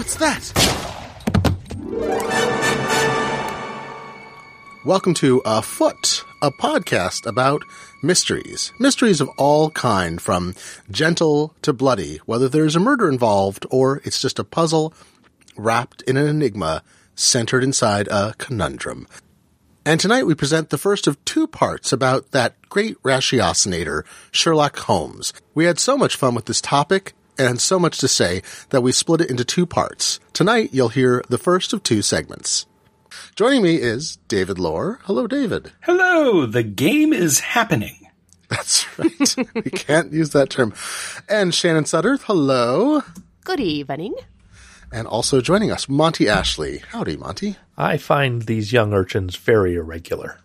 What's that? Welcome to Afoot, a podcast about mysteries. Mysteries of all kind, from gentle to bloody, whether there's a murder involved or it's just a puzzle wrapped in an enigma centered inside a conundrum. And tonight we present the first of two parts about that great ratiocinator, Sherlock Holmes. We had so much fun with this topic and so much to say that we split it into two parts. Tonight you'll hear the first of two segments. Joining me is David Lohr. Hello, David. Hello, the game is happening. That's right. We can't use that term. And Shannon Sutterth. Hello. Good evening. And also joining us, Monty Ashley. Howdy, Monty. I find these young urchins very irregular.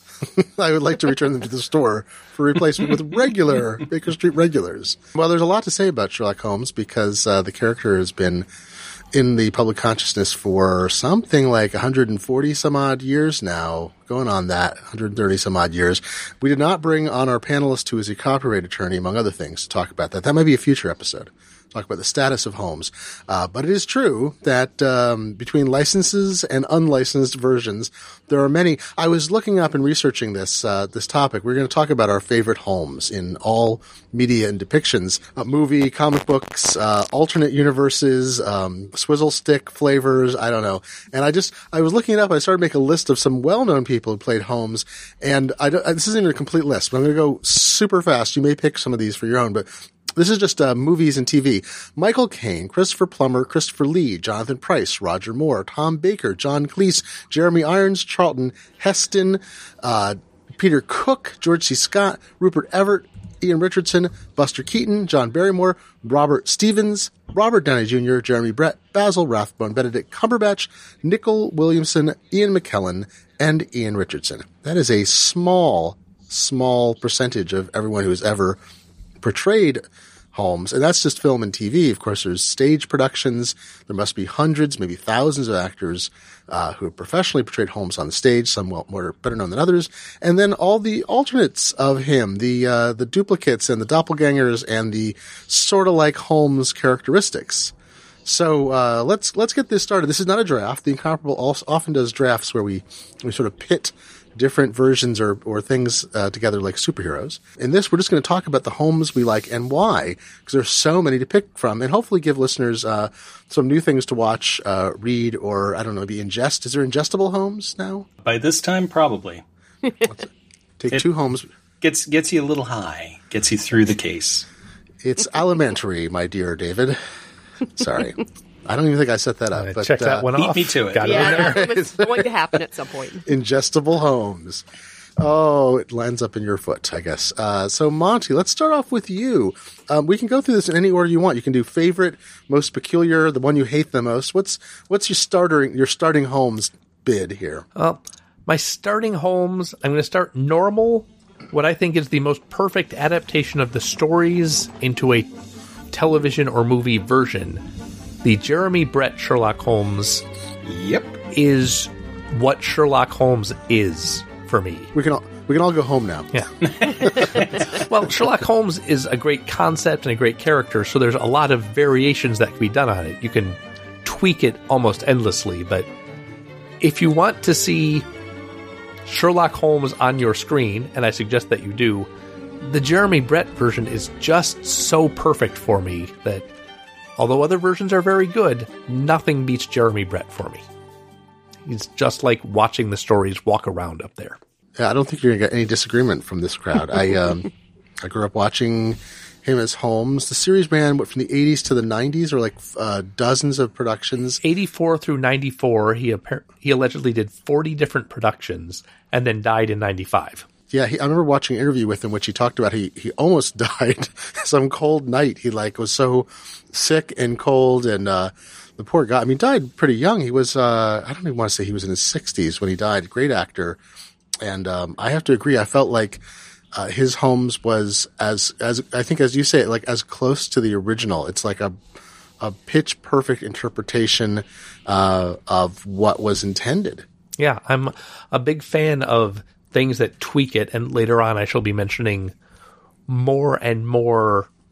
I would like to return them to the store for replacement with regular Baker Street regulars. Well, there's a lot to say about Sherlock Holmes because the character has been in the public consciousness for something like 140 some odd years now, going on that, 130 some odd years. We did not bring on our panelist who is a copyright attorney, among other things, to talk about that. That might be a future episode. Talk about the status of Holmes. But it is true that between licenses and unlicensed versions, there are many. I was looking up and researching this topic. We're going to talk about our favorite Holmes in all media and depictions. Movie, comic books, alternate universes, swizzle stick flavors, I don't know. And I was looking it up. I started to make a list of some well-known people who played Holmes. And this isn't even a complete list, but I'm going to go super fast. You may pick some of these for your own, but this is just movies and TV. Michael Caine, Christopher Plummer, Christopher Lee, Jonathan Pryce, Roger Moore, Tom Baker, John Cleese, Jeremy Irons, Charlton Heston, Peter Cook, George C. Scott, Rupert Everett, Ian Richardson, Buster Keaton, John Barrymore, Robert Stevens, Robert Downey Jr., Jeremy Brett, Basil Rathbone, Benedict Cumberbatch, Nicol Williamson, Ian McKellen, and Ian Richardson. That is a small percentage of everyone who has ever portrayed Holmes, and that's just film and TV. Of course, there's stage productions. There must be hundreds, maybe thousands of actors who have professionally portrayed Holmes on the stage, some more better known than others, and then all the alternates of him, the duplicates and the doppelgangers and the sort of like Holmes characteristics. So let's get this started. This is not a draft. The Incomparable often does drafts where we sort of pit different versions or things together like superheroes. In this, we're just going to talk about the Holmes we like and why, because there's so many to pick from, and hopefully give listeners some new things to watch, read, or, I don't know, maybe ingest. Is there ingestible Holmes now? By this time, probably. Take two Holmes. Gets you a little high. Gets you through the case. It's alimentary, my dear David. Sorry. I don't even think I set that up. But, check that one off. Beat me to it. Got it in there. It was going to happen at some point. Ingestible Holmes. Oh, it lands up in your foot, I guess. So, Monty, let's start off with you. We can go through this in any order you want. You can do favorite, most peculiar, the one you hate the most. What's your starting Holmes bid here? Well, my starting Holmes, I'm going to start normal, what I think is the most perfect adaptation of the stories into a television or movie version. The Jeremy Brett Sherlock Holmes is what Sherlock Holmes is for me. We can all go home now. Yeah. Well, Sherlock Holmes is a great concept and a great character, so there's a lot of variations that can be done on it. You can tweak it almost endlessly, but if you want to see Sherlock Holmes on your screen, and I suggest that you do, the Jeremy Brett version is just so perfect for me that although other versions are very good, nothing beats Jeremy Brett for me. He's just like watching the stories walk around up there. Yeah, I don't think you're going to get any disagreement from this crowd. I grew up watching him as Holmes. The series ran from the 80s to the 90s, or like dozens of productions. 84 through 94, he allegedly did 40 different productions and then died in 95. Yeah, I remember watching an interview with him, which he talked about. He almost died some cold night. He was so sick and cold, and the poor guy. I mean, died pretty young. He was I don't even want to say he was in his 60s when he died. Great actor, and I have to agree. I felt like his Holmes was as I think, as you say, like as close to the original. It's like a pitch perfect interpretation of what was intended. Yeah, I'm a big fan of things that tweak it, and later on I shall be mentioning more and more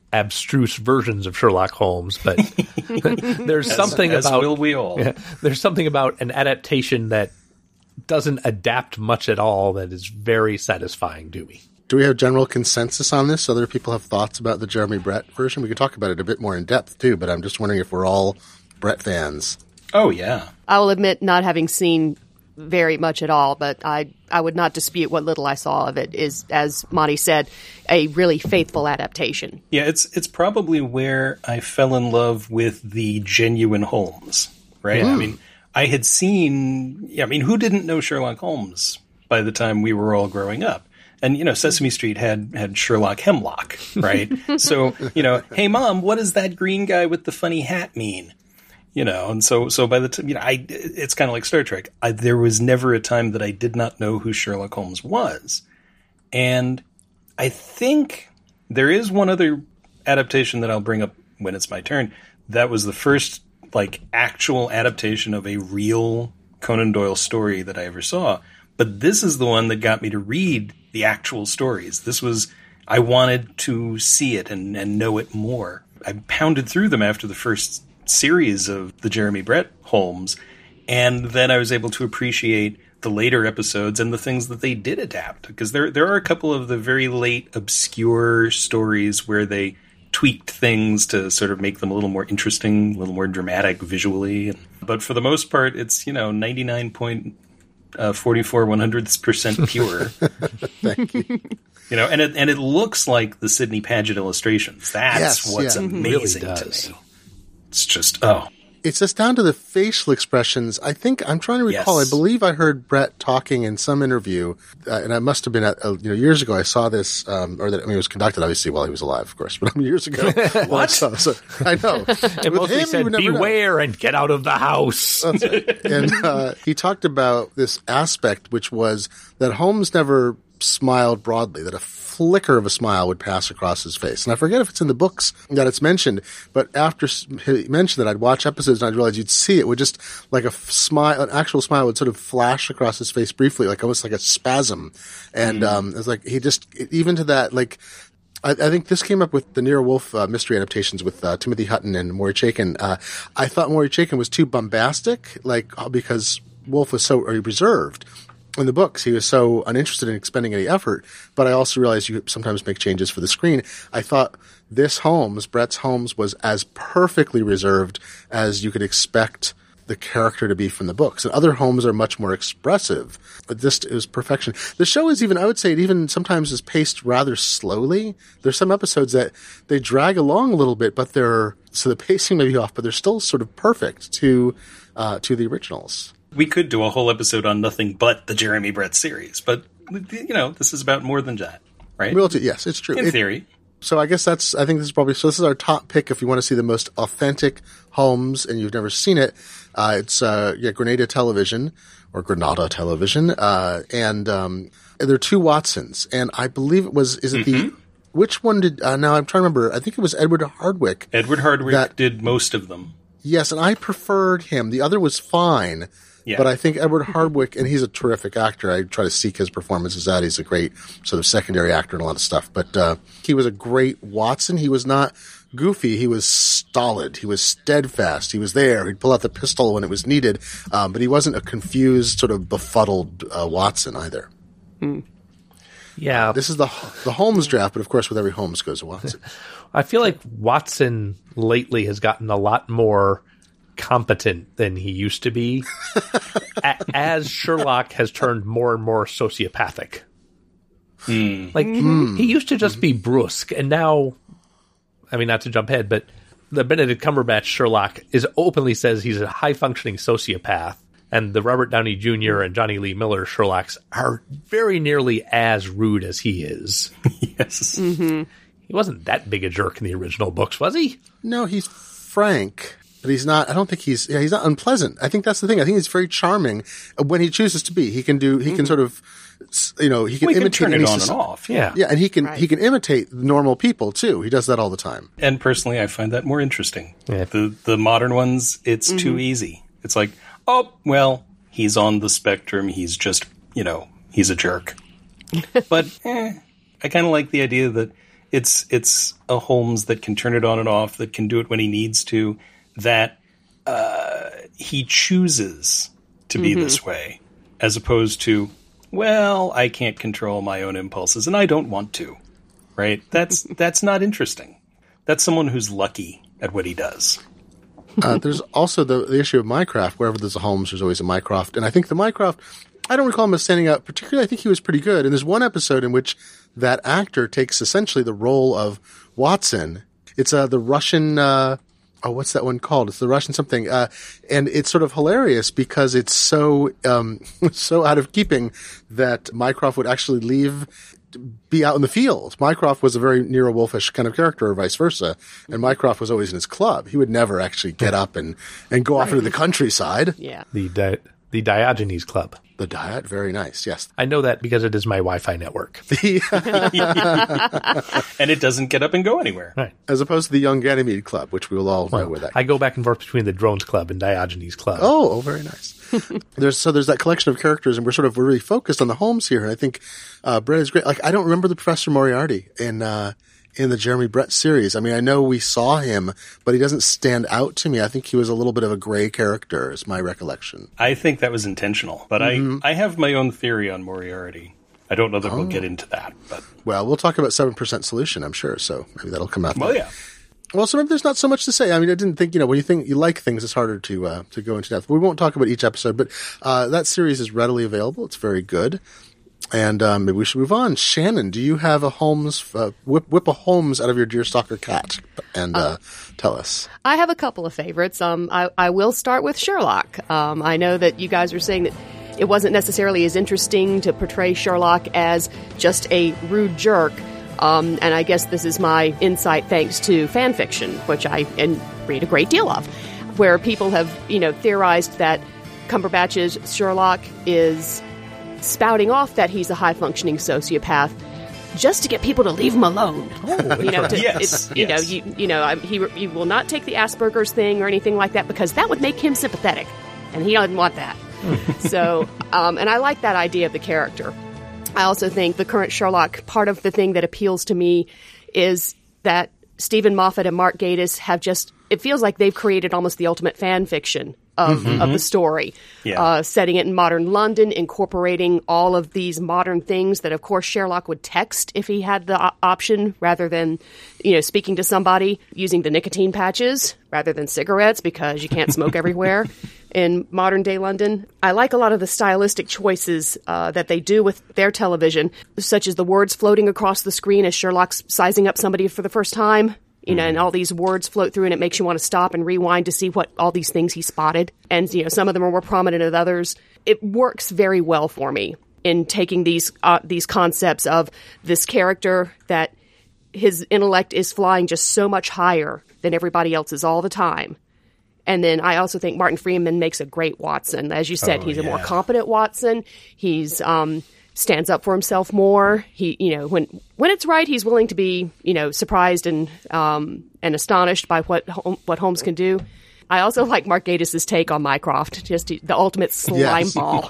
abstruse versions of Sherlock Holmes, but there's something as about will we all. there's something about an adaptation that doesn't adapt much at all that is very satisfying to me. Do we have general consensus on this? Other people have thoughts about the Jeremy Brett version? We could talk about it a bit more in depth, too, but I'm just wondering if we're all Brett fans. Oh, yeah. I will admit not having seen very much at all, but I would not dispute what little I saw of it is, as Monty said, a really faithful adaptation. Yeah, it's probably where I fell in love with the genuine Holmes, right? I mean, I had seen, who didn't know Sherlock Holmes by the time we were all growing up? And, Sesame Street had Sherlock Hemlock, right? So, hey, Mom, what does that green guy with the funny hat mean? And so by the time, it's kind of like Star Trek. There was never a time that I did not know who Sherlock Holmes was. And I think there is one other adaptation that I'll bring up when it's my turn. That was the first, actual adaptation of a real Conan Doyle story that I ever saw. But this is the one that got me to read the actual stories. I wanted to see it and know it more. I pounded through them after the first series of the Jeremy Brett Holmes, and then I was able to appreciate the later episodes and the things that they did adapt. Because there are a couple of the very late, obscure stories where they tweaked things to sort of make them a little more interesting, a little more dramatic visually. But for the most part, it's, 99.44% pure. Thank you. And it looks like the Sidney Paget illustrations. That's what's amazing really to does. me. It's just, It's just down to the facial expressions. I think, I'm trying to recall, Yes. I believe I heard Brett talking in some interview, and I must have been at, years ago I saw this, it was conducted obviously while he was alive, of course, but years ago. What? So, I know. It mostly said, beware and get out of the house. That's right. And he talked about this aspect, which was that Holmes never smiled broadly, that a flicker of a smile would pass across his face. And I forget if it's in the books that it's mentioned, but after he mentioned that, I'd watch episodes and I'd realize you'd see it would just, like smile, an actual smile would sort of flash across his face briefly, like almost like a spasm. And it was like, even to that, I think this came up with the Nero Wolfe mystery adaptations with Timothy Hutton and Maury Chaykin. I thought Maury Chaykin was too bombastic, because Wolfe was so reserved. In the books, he was so uninterested in expending any effort, but I also realized you sometimes make changes for the screen. I thought this Holmes, Brett's Holmes, was as perfectly reserved as you could expect the character to be from the books. And other Holmes are much more expressive, but this is perfection. The show is even, I would say it even sometimes is paced rather slowly. There's some episodes that they drag along a little bit, but so the pacing may be off, but they're still sort of perfect to the originals. we could do a whole episode on nothing but the Jeremy Brett series, but, this is about more than that, right? Yes, it's true. In theory. So I guess this is our top pick if you want to see the most authentic Holmes and you've never seen it. It's Granada Television or Granada Television. And there are two Watsons. And I believe it was, which one did, now I'm trying to remember, I think it was Edward Hardwicke. Edward Hardwicke did most of them. Yes, and I preferred him. The other was fine. Yeah. But I think Edward Hardwicke, and he's a terrific actor. I try to seek his performances out. He's a great sort of secondary actor in a lot of stuff. But he was a great Watson. He was not goofy. He was stolid. He was steadfast. He was there. He'd pull out the pistol when it was needed. But he wasn't a confused, sort of befuddled Watson either. Yeah. This is the Holmes draft, but of course with every Holmes goes a Watson. I feel like Watson lately has gotten a lot more competent than he used to be as Sherlock has turned more and more sociopathic. He used to just be brusque, and now, I mean, not to jump ahead, but the Benedict Cumberbatch Sherlock openly says he's a high-functioning sociopath, and the Robert Downey Jr. and Johnny Lee Miller Sherlocks are very nearly as rude as he is. Yes. Mm-hmm. He wasn't that big a jerk in the original books, was he? No, he's frank. But he's not, I don't think he's not unpleasant. I think that's the thing. I think he's very charming when he chooses to be. He can sort of, he can imitate. Turn it on and off. Yeah. Yeah, and he can imitate normal people too. He does that all the time. And personally, I find that more interesting. Yeah. The modern ones, it's too easy. It's like, oh, well, he's on the spectrum. He's just, he's a jerk. But I kind of like the idea that It's a Holmes that can turn it on and off, that can do it when he needs to, that he chooses to be this way, as opposed to, well, I can't control my own impulses and I don't want to, right? That's not interesting. That's someone who's lucky at what he does. There's also the issue of Mycroft. Wherever there's a Holmes, there's always a Mycroft. And I think the Mycroft, I don't recall him as standing out particularly. I think he was pretty good. And there's one episode in which that actor takes essentially the role of Watson. It's the Russian, what's that one called? It's the Russian something. And it's sort of hilarious because it's so out of keeping that Mycroft would actually be out in the field. Mycroft was a very Nero Wolfish kind of character, or vice versa. And Mycroft was always in his club. He would never actually get up and go off into the countryside. Yeah. The Diogenes Club. The Diet, very nice, yes. I know that because it is my Wi-Fi network. And it doesn't get up and go anywhere. Right. As opposed to the Young Ganymede Club, which we will all know where that I go back and forth between the Drones Club and Diogenes Club. Oh, very nice. There's that collection of characters, and we're really focused on the Holmes here. And I think Brett is great. Like, I don't remember the Professor Moriarty in the Jeremy Brett series. I mean, I know we saw him, but he doesn't stand out to me. I think he was a little bit of a gray character, is my recollection. I think that was intentional, but I have my own theory on Moriarty. I don't know that we'll get into that, but well, we'll talk about 7% Solution, I'm sure. So maybe that'll come out. Well, yeah. Well, so maybe there's not so much to say. I mean, I didn't think, when you think you like things, it's harder to go into depth. We won't talk about each episode, but that series is readily available. It's very good. And maybe we should move on. Shannon, do you have a Holmes, whip a Holmes out of your deerstalker cat and tell us? I have a couple of favorites. I will start with Sherlock. I know that you guys were saying that it wasn't necessarily as interesting to portray Sherlock as just a rude jerk. And I guess this is my insight thanks to fan fiction, which I read a great deal of, where people have, theorized that Cumberbatch's Sherlock is spouting off that he's a high-functioning sociopath just to get people to leave him alone. He will not take the Asperger's thing or anything like that because that would make him sympathetic, and he doesn't want that. So, and I like that idea of the character. I also think the current Sherlock, part of the thing that appeals to me is that Stephen Moffat and Mark Gatiss have it feels like they've created almost the ultimate fan fiction of the story. Yeah. Setting it in modern London, incorporating all of these modern things that, of course, Sherlock would text if he had the option rather than, speaking to somebody, using the nicotine patches rather than cigarettes because you can't smoke everywhere in modern day London. I like a lot of the stylistic choices that they do with their television, such as the words floating across the screen as Sherlock's sizing up somebody for the first time. And all these words float through and it makes you want to stop and rewind to see what all these things he spotted. And, some of them are more prominent than others. It works very well for me in taking these concepts of this character that his intellect is flying just so much higher than everybody else's all the time. And then I also think Martin Freeman makes a great Watson. As you said, he's a more competent Watson. He's stands up for himself more. He, when it's right, he's willing to be, surprised and astonished by what Holmes can do. I also like Mark Gatiss's take on Mycroft, just the ultimate slime ball.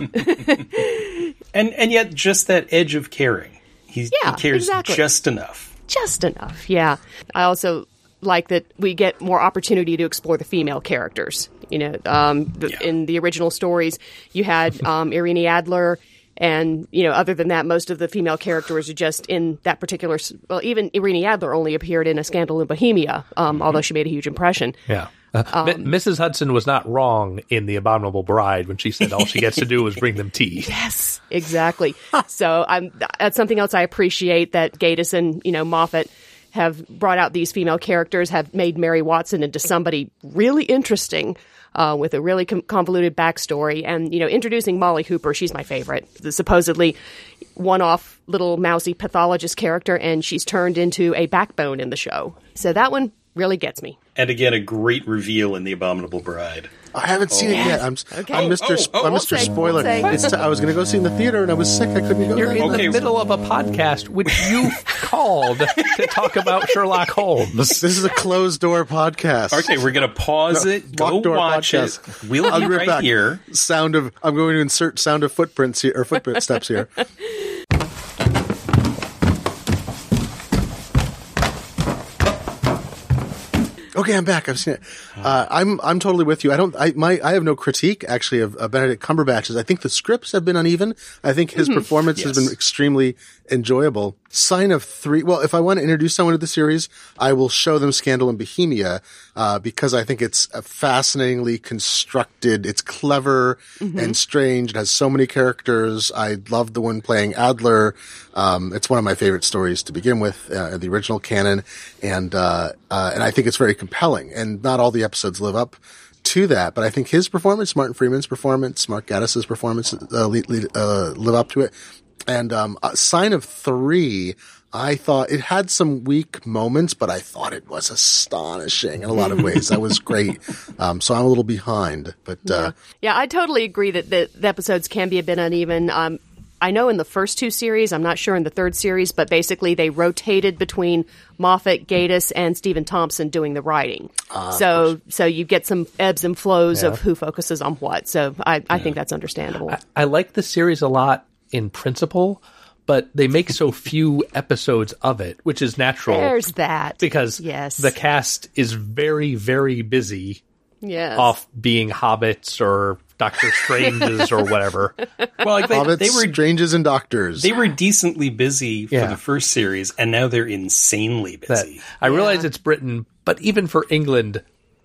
and yet just that edge of caring. He cares just enough. Just enough, yeah. I also like that we get more opportunity to explore the female characters. In the original stories, you had Irene Adler. And, other than that, most of the female characters are just in that particular... Well, even Irene Adler only appeared in A Scandal in Bohemia, although she made a huge impression. Yeah. Mrs. Hudson was not wrong in The Abominable Bride when she said all she gets to do is bring them tea. Yes, exactly. So that's something else I appreciate, that Gatiss and, Moffat have brought out these female characters, have made Mary Watson into somebody really interesting, with a really convoluted backstory. And, introducing Molly Hooper, she's my favorite. The supposedly one-off little mousy pathologist character, and she's turned into a backbone in the show. So that one really gets me. And again, a great reveal in The Abominable Bride. I haven't seen it yet. I'm Mr. Spoiler. I was going to go see it in the theater, and I was sick. I couldn't go. You're in the middle of a podcast, which you called to talk about Sherlock Holmes. This is a closed-door podcast. Okay, we're going to pause it, go watch it. We'll be right here. I'm going to insert sound of footprints here, or footsteps here. Okay, I'm back. I've seen it. I'm totally with you. I have no critique actually of Benedict Cumberbatch's. I think the scripts have been uneven. I think his performance has been extremely enjoyable. Sign of Three. Well, if I want to introduce someone to the series, I will show them Scandal and Bohemia, because I think it's fascinatingly constructed. It's clever and strange. It has so many characters. I love the one playing Adler. It's one of my favorite stories to begin with, the original canon. And I think it's very compelling, and not all the episodes live up to that, but I think his performance, Martin Freeman's performance, Mark Gaddis's performance, live up to it. And Sign of Three, I thought it had some weak moments, but I thought it was astonishing in a lot of ways. That was great. So I'm a little behind, but yeah, I totally agree that the episodes can be a bit uneven. I know in the first two series, I'm not sure in the third series, but basically they rotated between Moffat, Gatiss, and Stephen Thompson doing the writing. So you get some ebbs and flows of who focuses on what. So I think that's understandable. I like the series a lot in principle, but they make so few episodes of it, which is natural. There's that. Because the cast is very, very busy off being hobbits or Doctor Stranges or whatever. Well, like they were Stranges and Doctors. They were decently busy for the first series, and now they're insanely busy. I realize it's Britain, but even for England,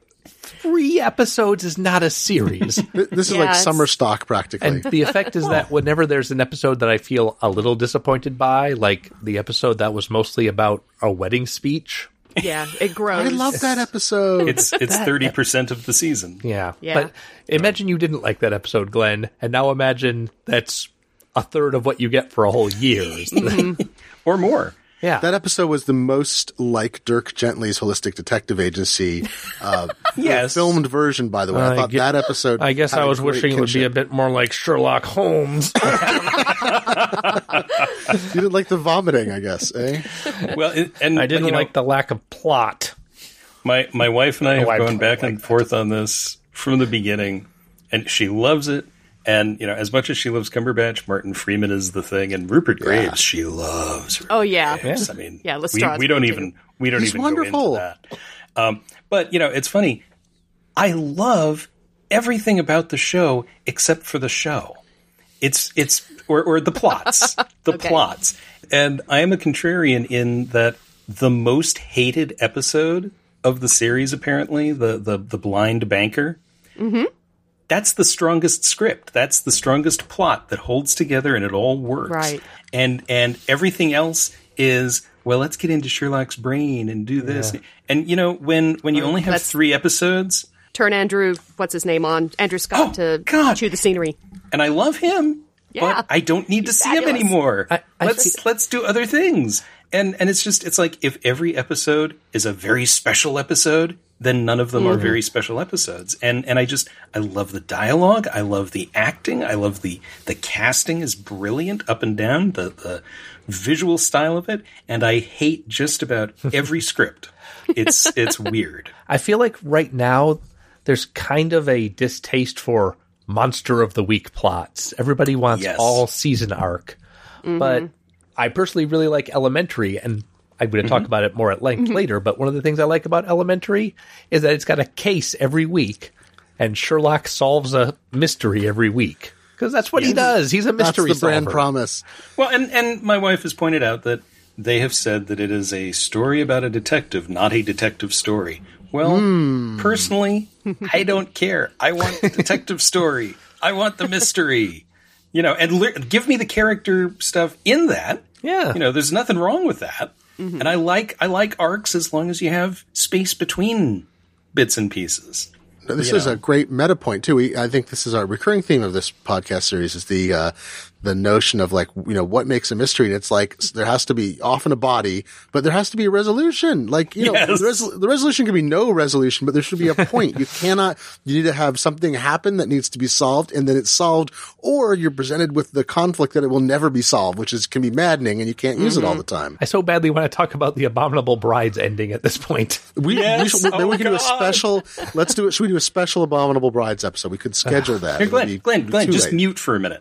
3 episodes is not a series. This is like summer stock, practically. And the effect is that whenever there's an episode that I feel a little disappointed by, like the episode that was mostly about a wedding speech. Yeah, it grows. I love that episode. It's 30% of the season. Yeah. But imagine you didn't like that episode, Glenn, and now imagine that's a third of what you get for a whole year. Or more. Yeah. That episode was the most like Dirk Gently's Holistic Detective Agency filmed version, by the way. I thought that episode... I guess I was wishing it would be a bit more like Sherlock Holmes. You didn't like the vomiting, I guess, eh? Well, and I didn't like the lack of plot. My wife and I have gone back and forth on this from the beginning, and she loves it. And, you know, as much as she loves Cumberbatch, Martin Freeman is the thing, and Rupert Graves, she loves Rupert Graves. I mean, we don't even wonderful. Go into that. But, you know, it's funny. I love everything about the show except for the show. Or the plots. Plots. And I am a contrarian in that the most hated episode of the series, apparently, the blind banker, that's the strongest script. That's the strongest plot that holds together and it all works. Right. And everything else is, well, let's get into Sherlock's brain and do this. Yeah. And, you know, when you only have 3 episodes... Turn Andrew Scott to chew the scenery. And I love him, but I don't need to see him anymore. Let's do other things. And it's like if every episode is a very special episode, then none of them are very special episodes. And I love the dialogue. I love the acting. I love the casting is brilliant up and down, the visual style of it. And I hate just about every script. It's weird. I feel like right now there's kind of a distaste for Monster of the Week plots. Everybody wants all season arc. But I personally really like Elementary, and I'm going to talk about it more at length later, but one of the things I like about Elementary is that it's got a case every week, and Sherlock solves a mystery every week. Because that's what he does. He's a mystery solver. That's the brand promise. Well, and my wife has pointed out that they have said that it is a story about a detective, not a detective story. Well, personally, I don't care. I want the detective story. I want the mystery. You know, and give me the character stuff in that. Yeah. You know, there's nothing wrong with that. And I like arcs as long as you have space between bits and pieces. This is a great meta point too. I think this is our recurring theme of this podcast series is the notion of like, you know, what makes a mystery. And it's like, there has to be often a body, but there has to be a resolution. Like, you know, the resolution can be no resolution, but there should be a point. You need to have something happen that needs to be solved and then it's solved, or you're presented with the conflict that it will never be solved, which can be maddening and you can't use it all the time. I so badly want to talk about the Abominable Brides ending at this point. We can do a special, should we do a special Abominable Brides episode? We could schedule that. Here, Glenn, just mute for a minute.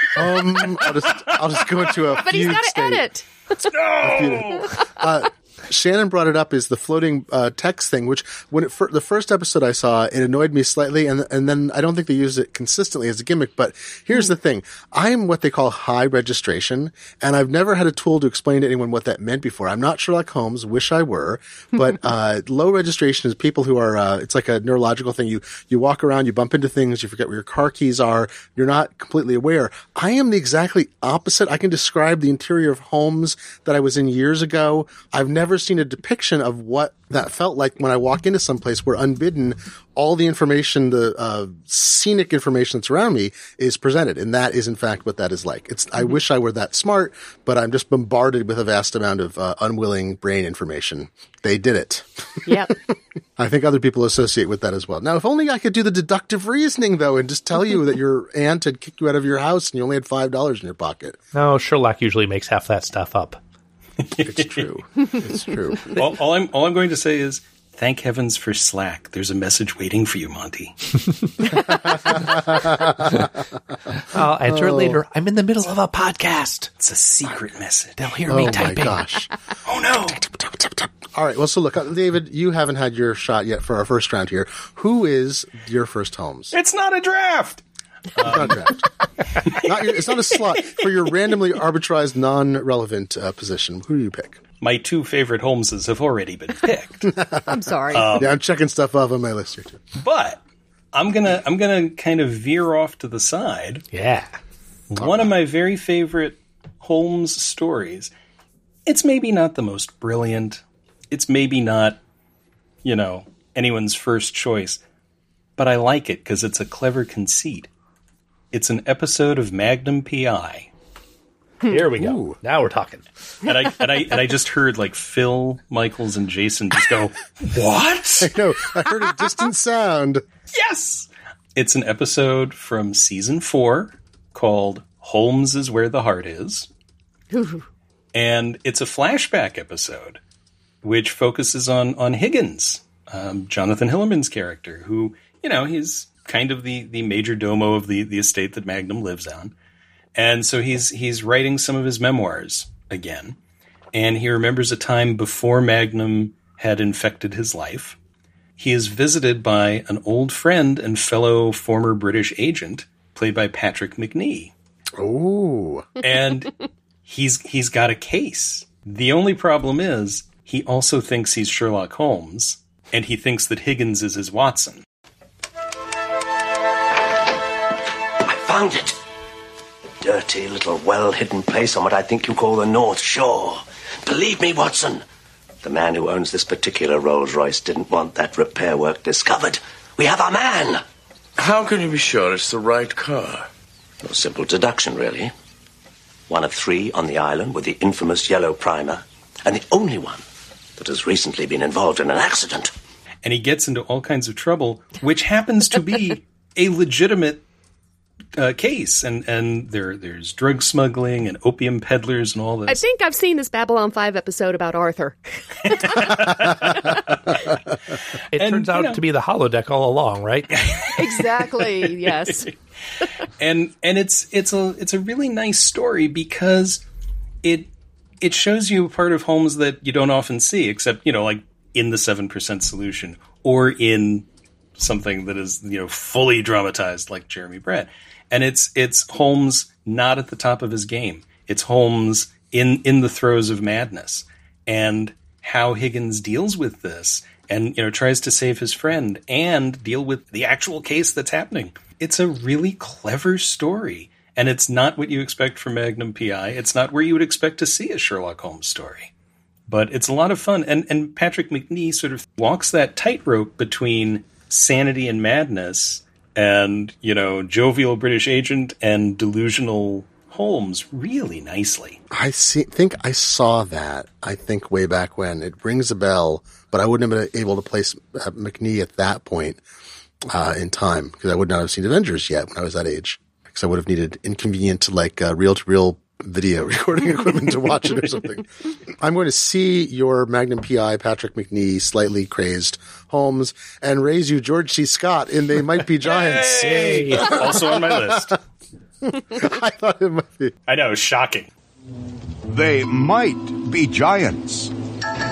I'll just go into a. But he's got to edit. No. Shannon brought it up is the floating text thing, which when the first episode I saw, it annoyed me slightly, and then I don't think they use it consistently as a gimmick. But here's the thing: I'm what they call high registration, and I've never had a tool to explain to anyone what that meant before. I'm not Sherlock Holmes, wish I were, but low registration is people who are. It's like a neurological thing. You walk around, you bump into things, you forget where your car keys are, you're not completely aware. I am the exactly opposite. I can describe the interior of homes that I was in years ago. I've never seen a depiction of what that felt like when I walk into some place where unbidden, all the information, the scenic information that's around me is presented. And that is, in fact, what that is like. I wish I were that smart, but I'm just bombarded with a vast amount of unwilling brain information. They did it. Yep. I think other people associate with that as well. Now, if only I could do the deductive reasoning, though, and just tell you that your aunt had kicked you out of your house and you only had $5 in your pocket. No, Sherlock usually makes half that stuff up. It's true. It's true. All I'm going to say is, thank heavens for Slack. There's a message waiting for you, Monty. I'll answer it later. I'm in the middle of a podcast. It's a secret message. They'll hear me typing. Oh, my gosh. Oh, no. All right. Well, so look, David, you haven't had your shot yet for our first round here. Who is your first Holmes? It's not a draft. It's not a draft. It's not a slot for your randomly arbitraged, non-relevant position. Who do you pick? My two favorite Holmeses have already been picked. I'm sorry. Yeah, I'm checking stuff off on my list here too. But I'm gonna kind of veer off to the side. Yeah. One of my very favorite Holmes stories. It's maybe not the most brilliant. It's maybe not, anyone's first choice. But I like it because it's a clever conceit. It's an episode of Magnum P.I. Here we go. Ooh. Now we're talking. And I just heard like Phil, Michaels, and Jason just go, "What?" I know. I heard a distant sound. Yes! It's an episode from season 4 called Holmes is Where the Heart Is. And it's a flashback episode which focuses on Higgins, Jonathan Hillerman's character, who, he's kind of the major domo of the estate that Magnum lives on. And so he's writing some of his memoirs again. And he remembers a time before Magnum had infected his life. He is visited by an old friend and fellow former British agent, played by Patrick Macnee. Oh. And he's got a case. The only problem is he also thinks he's Sherlock Holmes, and he thinks that Higgins is his Watson. I found it. Dirty little well-hidden place on what I think you call the North Shore. Believe me, Watson, the man who owns this particular Rolls-Royce didn't want that repair work discovered. We have our man. How can you be sure it's the right car? No simple deduction, really. One of 3 on the island with the infamous yellow primer, and the only one that has recently been involved in an accident. And he gets into all kinds of trouble, which happens to be a legitimate case. And there's drug smuggling and opium peddlers and all this. I think I've seen this Babylon 5 episode about Arthur. It turns out to be the holodeck all along, right? Exactly, yes. And it's a really nice story because it shows you a part of Holmes that you don't often see, except, like in the 7% Solution or in something that is, fully dramatized like Jeremy Brett. And it's Holmes not at the top of his game. It's Holmes in the throes of madness, and how Higgins deals with this and, tries to save his friend and deal with the actual case that's happening. It's a really clever story, and it's not what you expect from Magnum P.I. It's not where you would expect to see a Sherlock Holmes story. But it's a lot of fun, and Patrick Macnee sort of walks that tightrope between sanity and madness and, jovial British agent and delusional Holmes really nicely. I think I saw that, way back when. It rings a bell, but I wouldn't have been able to place Macnee at that point in time, because I would not have seen Avengers yet when I was that age, because I would have needed inconvenient, reel-to-reel video recording equipment to watch it or something. I'm going to see your Magnum P.I. Patrick Macnee slightly crazed Holmes and raise you George C. Scott in They Might Be Giants. Yay! Also on my list. I thought it might be. I know, shocking. They might be giants.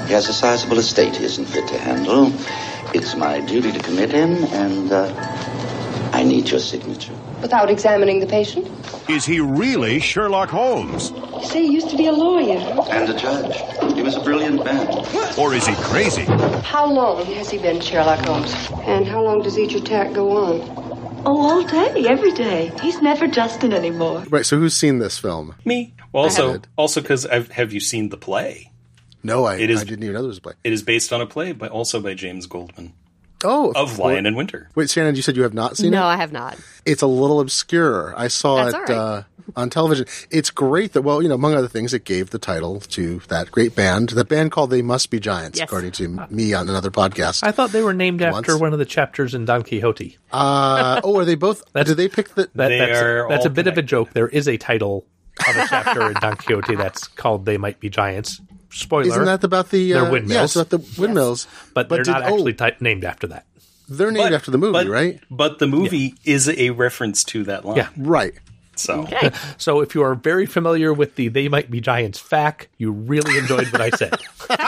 He has a sizable estate he isn't fit to handle. It's my duty to commit him, and I need your signature. Without examining the patient? Is he really Sherlock Holmes? You say he used to be a lawyer. And a judge. He was a brilliant man. Or is he crazy? How long has he been Sherlock Holmes? And how long does each attack go on? Oh, all day, every day. He's never Justin anymore. Right, so who's seen this film? Me. Well, also because have you seen the play? No, I didn't even know there was a play. It is based on a play, also by James Goldman. Oh, of Lion and Winter. Wait, Shannon, you said you have not seen it? No, I have not. It's a little obscure. I saw it on television. It's great that, among other things, it gave the title to that great band, the band called They Must Be Giants, according to me on another podcast. I thought they were named after one of the chapters in Don Quixote. Are they both? Did they pick the? That's a bit of a joke. There is a title of a chapter in Don Quixote that's called They Might Be Giants. Spoiler. Isn't that about the windmills? Yeah, it's about the windmills. Yes. But they're not actually named after that. They're named after the movie, right? But the movie is a reference to that line. Yeah. Right. So, so if you are very familiar with the They Might Be Giants fact, you really enjoyed what I said.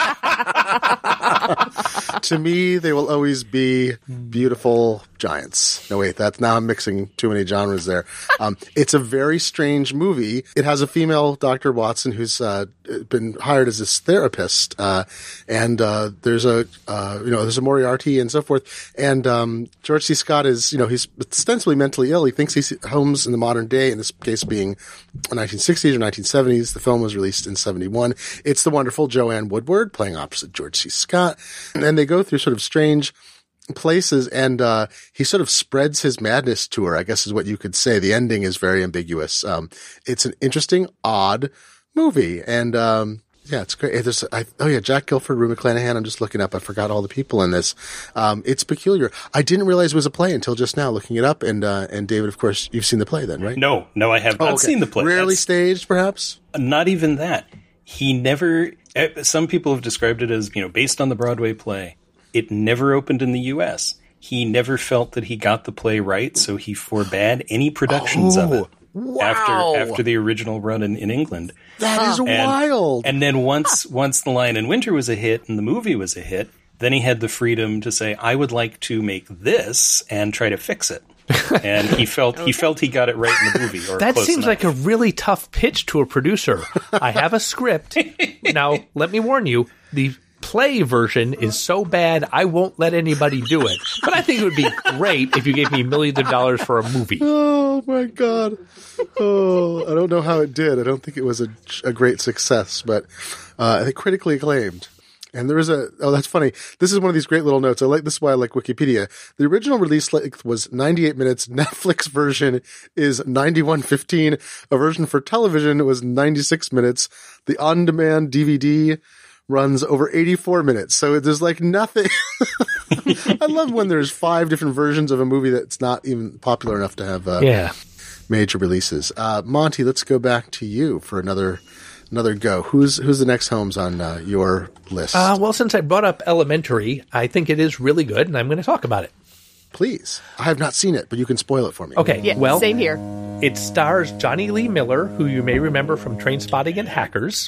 To me, they will always be beautiful giants. No, wait, now I'm mixing too many genres there. It's a very strange movie. It has a female Dr. Watson who's been hired as this therapist, and there's a Moriarty and so forth. And George C. Scott is, he's ostensibly mentally ill. He thinks he's Holmes in the modern day, in this case being 1960s or 1970s. The film was released in 71. It's the wonderful Joanne Woodward playing opposite George C. Scott. And they go through sort of strange places, and he sort of spreads his madness to her, I guess is what you could say. The ending is very ambiguous. It's an interesting, odd movie. And it's great. Jack Gilford, Rue McClanahan. I'm just looking up. I forgot all the people in this. It's peculiar. I didn't realize it was a play until just now, looking it up. And David, of course, you've seen the play then, right? No, I have not seen the play. Rarely staged, perhaps? Not even that. He never. Some people have described it as, based on the Broadway play. It never opened in the U.S. He never felt that he got the play right, so he forbade any productions of it. Wow. After the original run in England. That is wild. And then once The Lion in Winter was a hit and the movie was a hit, then he had the freedom to say, I would like to make this and try to fix it. And he felt he got it right in the movie. Or that seems enough. like a really tough pitch to a producer. I have a script. Now, let me warn you, the play version is so bad I won't let anybody do it. But I think it would be great if you gave me millions of dollars for a movie. Oh my God. Oh, I don't know how it did. I don't think it was a great success, but I think critically acclaimed. And there is that's funny. This is one of these great little notes. This is why I like Wikipedia. The original release length was 98 minutes. Netflix version is 91:15. A version for television was 96 minutes. The on-demand DVD runs over 84 minutes. So there's nothing. I love when there's 5 different versions of a movie that's not even popular enough to have major releases. Monty, let's go back to you for another go. Who's the next Holmes on your list? Well, since I brought up Elementary, I think it is really good, and I'm going to talk about it. Please. I have not seen it, but you can spoil it for me. Okay, yeah, same here. It stars Johnny Lee Miller, who you may remember from Trainspotting and Hackers,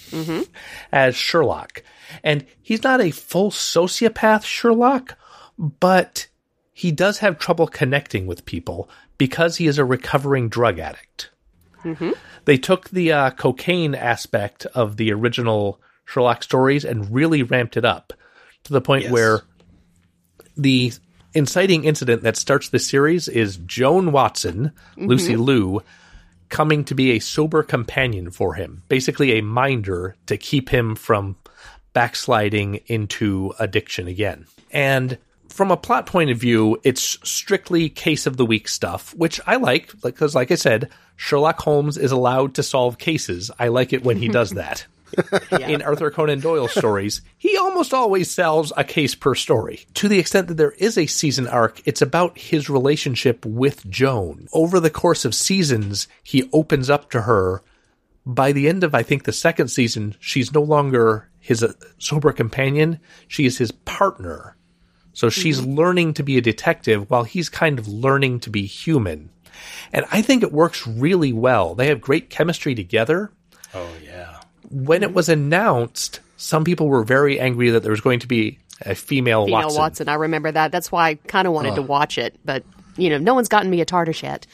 as Sherlock. And he's not a full sociopath Sherlock, but he does have trouble connecting with people because he is a recovering drug addict. Mm-hmm. They took the cocaine aspect of the original Sherlock stories and really ramped it up to the point where the inciting incident that starts the series is Joan Watson, Lucy Liu, coming to be a sober companion for him, basically a minder to keep him from backsliding into addiction again. And from a plot point of view, it's strictly case of the week stuff, which I like, because like I said, Sherlock Holmes is allowed to solve cases. I like it when he does that. In Arthur Conan Doyle stories, he almost always sells a case per story. To the extent that there is a season arc, it's about his relationship with Joan. Over the course of seasons, he opens up to her. By the end of, I think, the second season, she's no longer his sober companion. She is his partner. So she's learning to be a detective while he's kind of learning to be human. And I think it works really well. They have great chemistry together. Oh, yeah. When it was announced some people were very angry that there was going to be a female Watson. I remember that. That's why I kind of wanted to watch it, but no one's gotten me a TARDIS yet.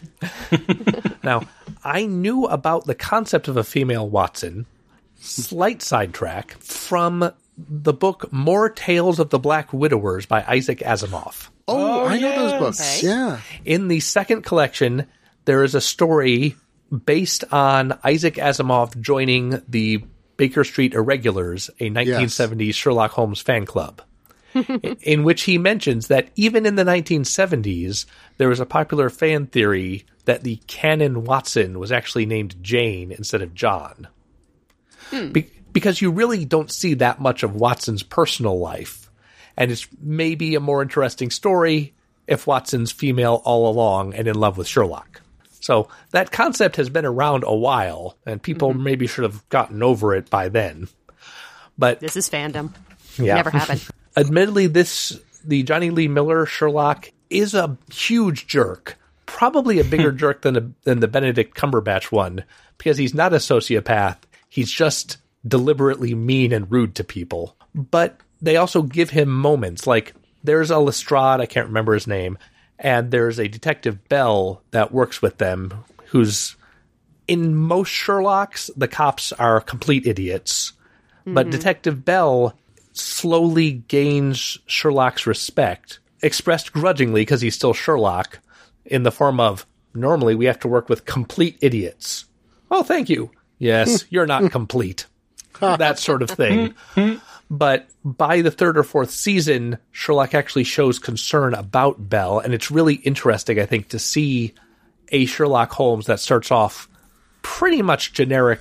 Now, I knew about the concept of a female Watson, slight sidetrack, from the book More Tales of the Black Widowers by Isaac Asimov. Oh, I know those books. Okay. Yeah. In the second collection, there is a story based on Isaac Asimov joining the Baker Street Irregulars, a 1970s Sherlock Holmes fan club, in which he mentions that even in the 1970s, there was a popular fan theory that the canon Watson was actually named Jane instead of John. Because you really don't see that much of Watson's personal life, and it's maybe a more interesting story if Watson's female all along and in love with Sherlock. So that concept has been around a while, and people maybe should have gotten over it by then. But this is fandom. Yeah. Never happened. Admittedly, the Johnny Lee Miller Sherlock is a huge jerk. Probably a bigger jerk than the Benedict Cumberbatch one, because he's not a sociopath. He's just deliberately mean and rude to people. But they also give him moments. Like, there's a Lestrade, I can't remember his name, and there's a Detective Bell that works with them, who's, in most Sherlocks, the cops are complete idiots. But Detective Bell slowly gains Sherlock's respect, expressed grudgingly because he's still Sherlock, in the form of, normally we have to work with complete idiots. Oh, thank you. Yes, you're not complete. That sort of thing. But by the third or fourth season, Sherlock actually shows concern about Bell, and it's really interesting, I think, to see a Sherlock Holmes that starts off pretty much generic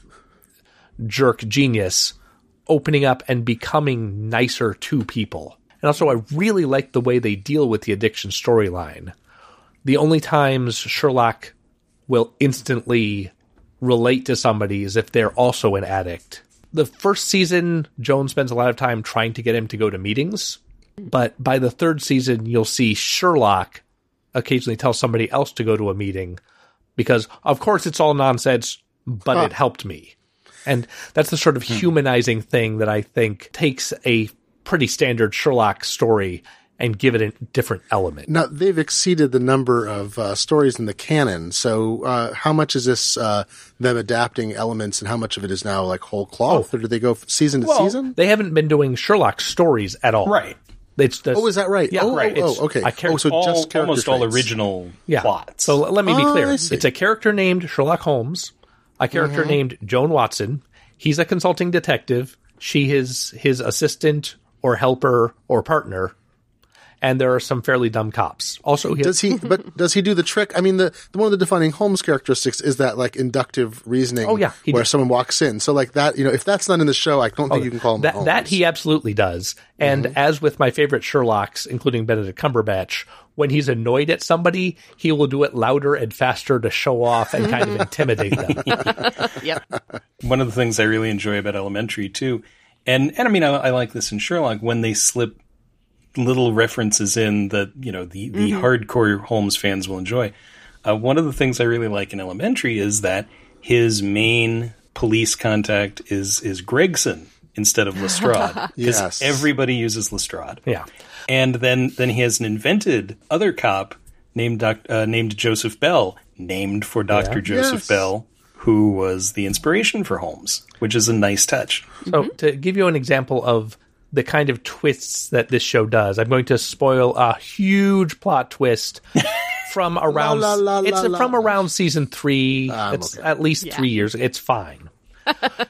jerk genius, opening up and becoming nicer to people. And also, I really like the way they deal with the addiction storyline. The only times Sherlock will instantly relate to somebody is if they're also an addict. The first season, Joan spends a lot of time trying to get him to go to meetings. But by the third season, you'll see Sherlock occasionally tell somebody else to go to a meeting because, of course, it's all nonsense, but it helped me. And that's the sort of humanizing thing that I think takes a pretty standard Sherlock story and give it a different element. Now, they've exceeded the number of stories in the canon. So how much is this them adapting elements, and how much of it is now like whole cloth? Or do they go season to season? They haven't been doing Sherlock stories at all. Right. It's is that right? Yeah, right. Okay. So just almost all original plots. So let me be clear. I see. It's a character named Sherlock Holmes, a character named Joan Watson. He's a consulting detective. She is his assistant or helper or partner. And there are some fairly dumb cops. Also, does he do the trick? I mean, the one of the defining Holmes characteristics is that like inductive reasoning. Oh yeah, where someone walks in. So like that, if that's not in the show, I don't think you can call him that. Holmes. That he absolutely does. And as with my favorite Sherlocks, including Benedict Cumberbatch, when he's annoyed at somebody, he will do it louder and faster to show off and kind of intimidate them. Yep. One of the things I really enjoy about Elementary too, and I mean I like this in Sherlock when they slip little references in that, the hardcore Holmes fans will enjoy. One of the things I really like in Elementary is that his main police contact is Gregson instead of Lestrade. Because everybody uses Lestrade. Yeah. And then he has an invented other cop named Joseph Bell, named for Dr. Joseph Bell, who was the inspiration for Holmes, which is a nice touch. So to give you an example of the kind of twists that this show does, I'm going to spoil a huge plot twist from around from around season 3. It's at least 3 years. It's fine. At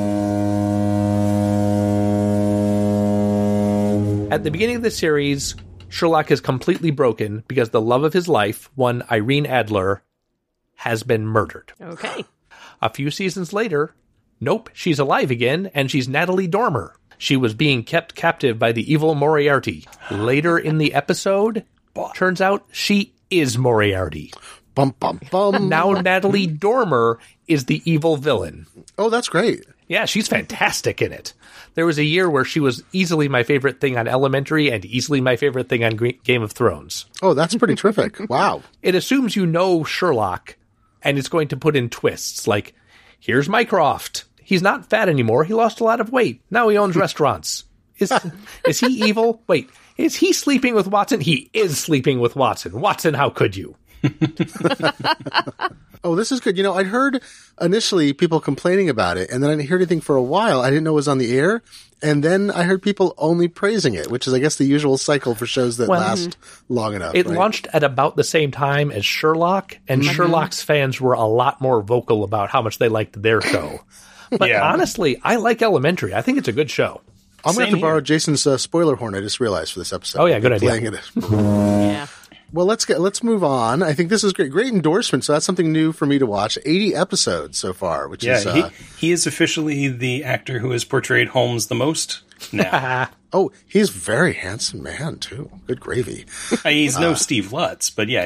the beginning of the series, Sherlock is completely broken because the love of his life, one Irene Adler, has been murdered. Okay. A few seasons later, nope, she's alive again, and she's Natalie Dormer. She was being kept captive by the evil Moriarty. Later in the episode, turns out she is Moriarty. Bum, bum, bum. Now Natalie Dormer is the evil villain. Oh, that's great. Yeah, she's fantastic in it. There was a year where she was easily my favorite thing on Elementary and easily my favorite thing on Game of Thrones. Oh, that's pretty terrific. Wow. It assumes you know Sherlock, and it's going to put in twists like, here's Mycroft. He's not fat anymore. He lost a lot of weight. Now he owns restaurants. Is he evil? Wait, is he sleeping with Watson? He is sleeping with Watson. Watson, how could you? Oh, this is good. You know, I'd heard initially people complaining about it, and then I didn't hear anything for a while. I didn't know it was on the air. And then I heard people only praising it, which is, I guess, the usual cycle for shows that last long enough. It launched at about the same time as Sherlock, and Sherlock's fans were a lot more vocal about how much they liked their show. But honestly, I like Elementary. I think it's a good show. I'm going to have to borrow Jason's spoiler horn, I just realized, for this episode. Oh, yeah, good idea. Playing it. Yeah. Well, let's move on. I think this is great. Great endorsement. So that's something new for me to watch. 80 episodes so far, which is... he is officially the actor who has portrayed Holmes the most now. Oh, he's a very handsome man, too. Good gravy. He's no Steve Lutz, but yeah.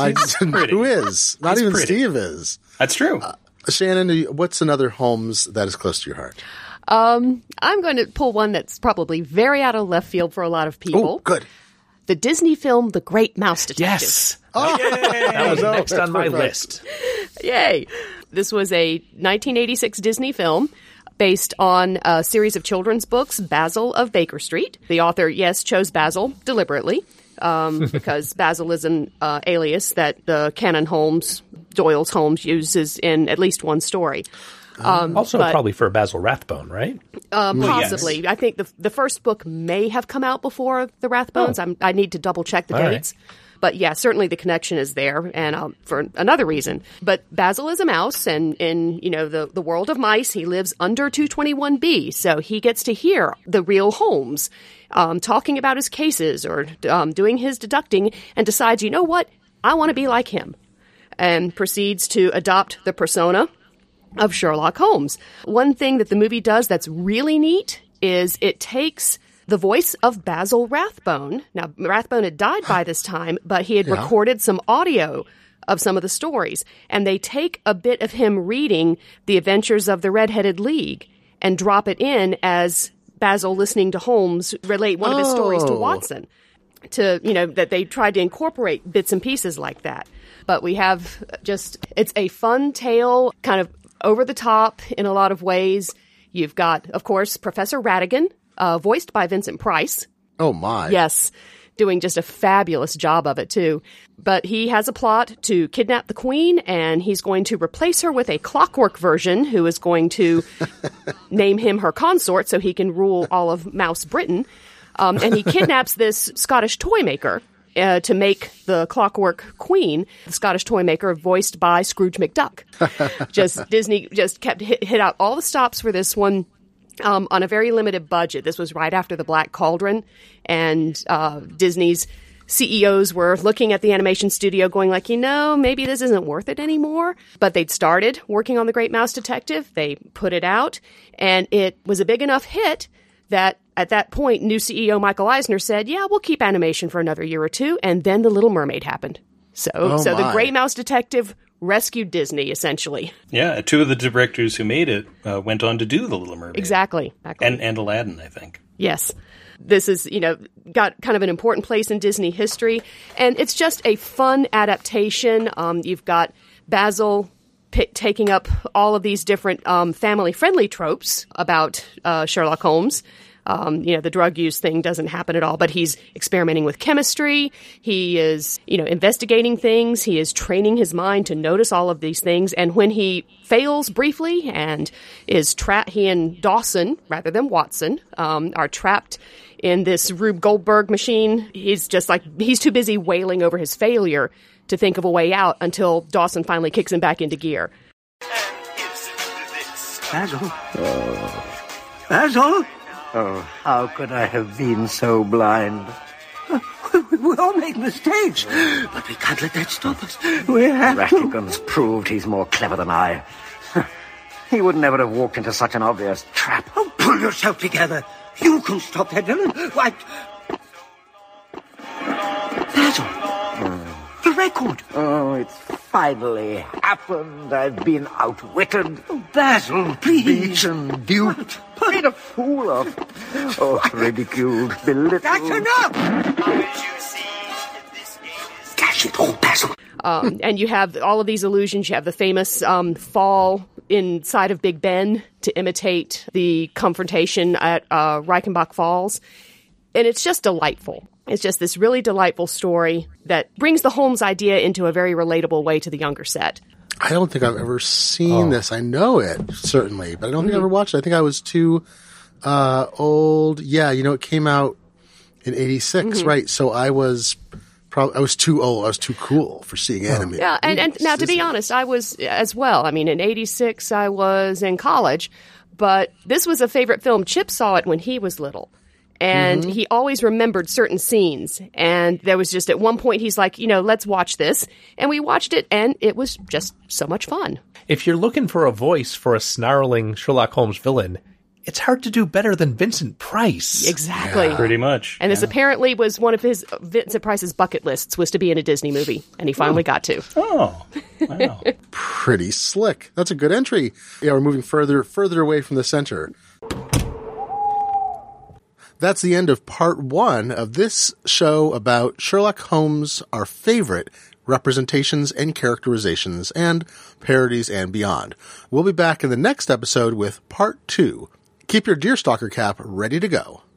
Who is? Not even pretty. Steve is. That's true. Shannon, what's another Holmes that is close to your heart? I'm going to pull one that's probably very out of left field for a lot of people. Oh, good. The Disney film, The Great Mouse Detective. Yes. Oh, that was next on my list. Yay. This was a 1986 Disney film based on a series of children's books, Basil of Baker Street. The author, chose Basil deliberately because Basil is an alias that the canon Doyle's Holmes uses in at least one story. Probably for Basil Rathbone, right? Possibly. Yes. I think the first book may have come out before the Rathbones. I need to double check the dates. Right. But yeah, certainly the connection is there, and for another reason. But Basil is a mouse, and in the world of mice, he lives under 221B, so he gets to hear the real Holmes talking about his cases or doing his deducting, and decides, you know what, I want to be like him, and proceeds to adopt the persona of Sherlock Holmes. One thing that the movie does that's really neat is it takes the voice of Basil Rathbone. Now, Rathbone had died by this time, but he had recorded some audio of some of the stories. And they take a bit of him reading The Adventures of the Red-Headed League and drop it in as Basil listening to Holmes relate one of his stories to Watson. That they tried to incorporate bits and pieces like that. But we have it's a fun tale, kind of over the top in a lot of ways. You've got, of course, Professor Ratigan, voiced by Vincent Price. Oh, my. Yes, doing just a fabulous job of it, too. But he has a plot to kidnap the Queen, and he's going to replace her with a clockwork version who is going to name him her consort so he can rule all of Mouse Britain. And he kidnaps this Scottish toy maker to make the Clockwork Queen, the Scottish toy maker voiced by Scrooge McDuck. Disney kept hit out all the stops for this one on a very limited budget. This was right after the Black Cauldron, and Disney's CEOs were looking at the animation studio going like, maybe this isn't worth it anymore. But they'd started working on The Great Mouse Detective. They put it out, and it was a big enough hit that at that point, new CEO Michael Eisner said, we'll keep animation for another year or two. And then The Little Mermaid happened. So The Great Mouse Detective rescued Disney, essentially. Yeah, two of the directors who made it went on to do The Little Mermaid. Exactly. And Aladdin, I think. Yes. This is, got kind of an important place in Disney history. And it's just a fun adaptation. You've got Basil taking up all of these different family-friendly tropes about Sherlock Holmes. The drug use thing doesn't happen at all, but he's experimenting with chemistry. He is, investigating things. He is training his mind to notice all of these things. And when he fails briefly and is trapped, he and Dawson, rather than Watson, are trapped in this Rube Goldberg machine. He's too busy wailing over his failure to think of a way out until Dawson finally kicks him back into gear. Basil? Basil? Oh, how could I have been so blind? We all make mistakes, but we can't let that stop us. We have Ratigan's proved he's more clever than I. He would never have walked into such an obvious trap. Oh, pull yourself together. You can stop that villain. What? Basil. The record. Oh, it's finally happened. I've been outwitted. Oh, Basil, please. Beaten, duped, made a fool of. Oh, ridiculed, belittled. That's enough! Dash it all, Basil. And you have all of these illusions. You have the famous fall inside of Big Ben to imitate the confrontation at Reichenbach Falls. And it's just delightful. It's just this really delightful story that brings the Holmes idea into a very relatable way to the younger set. I don't think I've ever seen this. I know it, certainly, but I don't think I ever watched it. I think I was too old. Yeah, it came out in 86, right? So I was too old. I was too cool for seeing anime. Yeah, and now, to be honest, I was as well. I mean, in 86, I was in college, but this was a favorite film. Chip saw it when he was little. And he always remembered certain scenes. And there was just at one point, he's like, let's watch this. And we watched it, and it was just so much fun. If you're looking for a voice for a snarling Sherlock Holmes villain, it's hard to do better than Vincent Price. Exactly. Yeah. Pretty much. And this apparently was one of Vincent Price's bucket lists, was to be in a Disney movie. And he finally got to. Oh, wow. Pretty slick. That's a good entry. Yeah, we're moving further away from the center. That's the end of part 1 of this show about Sherlock Holmes, our favorite representations and characterizations and parodies and beyond. We'll be back in the next episode with part 2. Keep your Deerstalker cap ready to go.